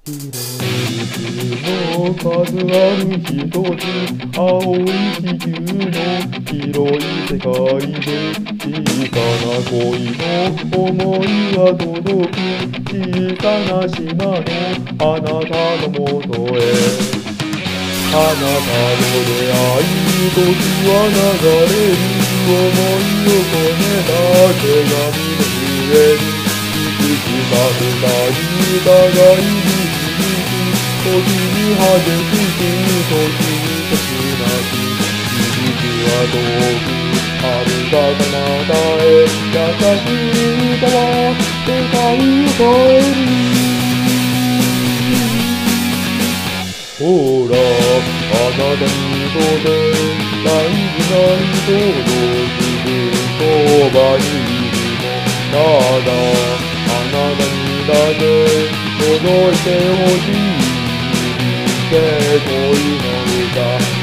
広い陸の数ある一つ、青い地球の広い世界で、小さな恋の想いは届く、小さな島のあなたのもとへ。あなたの出会い、時は流れる、想いを込めた手紙の上に、いくつか二人互いに時に激しく、時に切なく、響きは遠く、遥か彼方へ、優しい歌は世界を変える。ほら、あなたにとって大事な人の自分そばにいるの。ただ、あなたにだけ届いてほしい。恋の歌